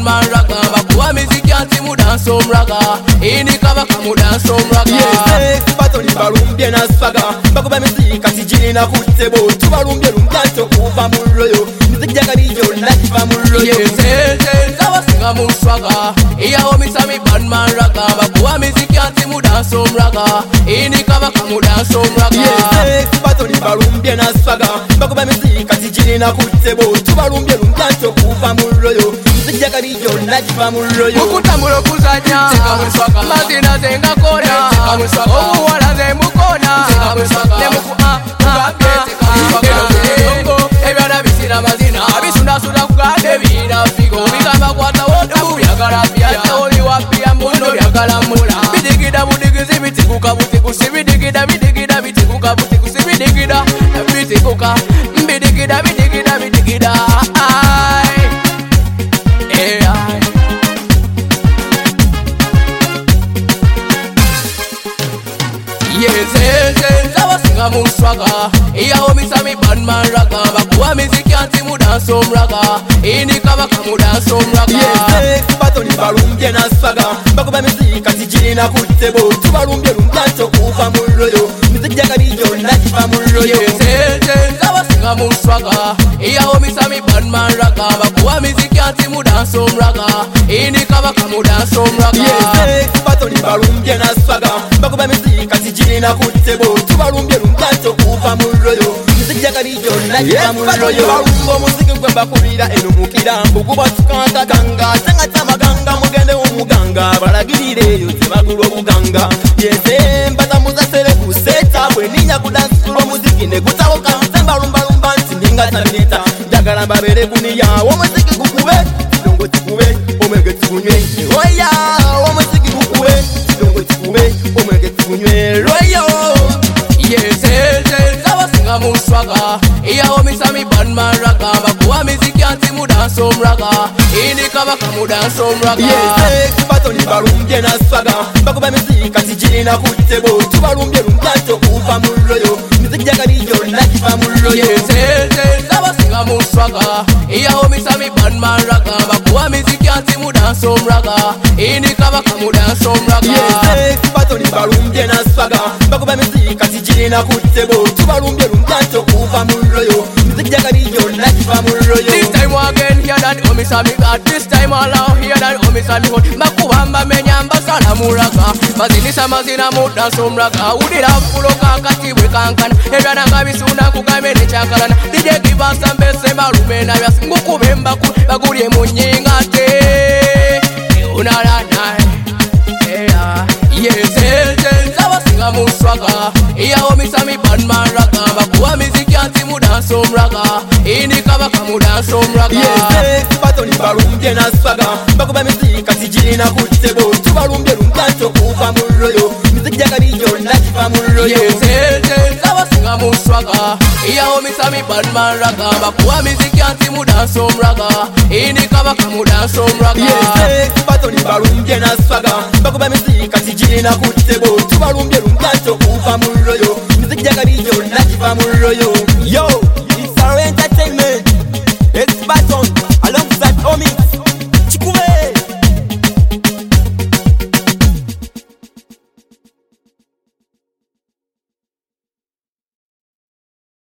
Batman ragga. Bakuwa miziki anti mudanso mraga. Ini kabaka mudanso mraga. Yes, batoni balumbye na swaga. Bakuba miziki kati jini na kutebo. Tubalumbye lumkanto kuva muloyo. Miziki jagabijo nakiva muloyo. Yes, abasinga mu swaga. Iyawo misami Batman ragga. Bakuwa miziki anti mudanso mraga. Ini kabaka mudanso mraga. Yes, batoni balumbye na swaga. Bakuba miziki kati jini na kutebo. Tubalumbye lumkanto kuva muloyo. Miziki jagabijo nakiva muloyo. Mukutambula kuzanya mazina zenga kona obuwala ze mukona nemuku ebyana bisina mazina bisundasunda kugande bina figo bigamba kwata wotamu byagala byata oliwapia muno byagala mula bidigida budigizi bitikuka butikusi bidigida bidigida bitikuka butikusi bidigida bitikuka bidigida bidigida bidigida Yes, abasinga mu swaga. Iyawo misami Batman ragga. Bakuwa miziki anti mudanso mraga. Ini kabaka mudanso mraga. Yes, batoni balumbye na swaga. Bakuba miziki kati jini na kutebo. Tubalumbye lumkanto kuva muloyo. Miziki jagabijo nakiva muloyo. Yes, abasinga mu swaga. Iyawo misami Batman ragga. Bakuwa miziki anti mudanso mraga. Ini kabaka mudanso mraga. Yes, batoni balumbye na swaga. Bakuba miziki kati jini na kutebo. Tubalumbye lumkanto kuva muloyo. Miziki jagabijo nakiva muloyo. Balumbo muziki gwe bakulira eno mukirambo. Kuba tukanta ganga. Tanga tamaganga mugende omuganga. Balagirireyo tebagulwa obuganga. Yes, mbata muzasere kuseta. Bwe ninya kudansulo muziki ne gutawoka. Semba lumba lumba nti ninga tabineta. Jagala mbabere kuniya. Omuziki gukube. Dongo tikube. Omege tikunywe. Oya. Omuziki gukube. Dongo tikube. Omege tikunywe. Royo. Yes, abasinga mu swaga. Iyawo misami Batman ragga. Bakuwa miziki anti mudanso mraga. Ini kabaka mudanso mraga. Yes, batoni balumbye na swaga. Bakuba miziki kati jini na kutebo. Tubalumbye lumkanto kuva muloyo. Miziki jagabijo nakiva muloyo. Yes, abasinga mu swaga. Iyawo misami Batman ragga. Bakuwa miziki anti mudanso mraga. Ini kabaka mudanso mraga. Yes, batoni balumbye na swaga. Bakuba miziki kati jini na kutebo. Tubalumbye lumkanto kuva muloyo. Miziki jagabijo nakiva muloyo. This time again here that omisami God. This time allow here that omisami hot. Bakuwamba menyamba sana muraga. Mazinisa mazina mudanso mraga. Udira fuloka kati wekankana. Ebyana ngabisuna kukamene chakalana. DJ give us some best malume na byas. Ngukubemba ku bagulye munyinga te. Unalana. Yes, abasinga mu swaga. Iyawo misami Batman ragga. Bakuwa miziki anti mudanso mraga. Ini kabaka mudanso mraga. Yes, batoni balumbye na swaga. Bakuba miziki kati jini na kutebo. Tubalumbye lumkanto kuva muloyo. Miziki jagabijo nakiva muloyo. Yes, abasinga mu swaga. Iyawo misami Batman ragga. Bakuwa miziki anti mudanso mraga. Ini kabaka mudanso mraga. Yes, batoni balumbye na swaga. Bakuba miziki kati jini na kutebo. Tubalumbye lumkanto kuva muloyo. Miziki jagabijo nakiva muloyo. Yo.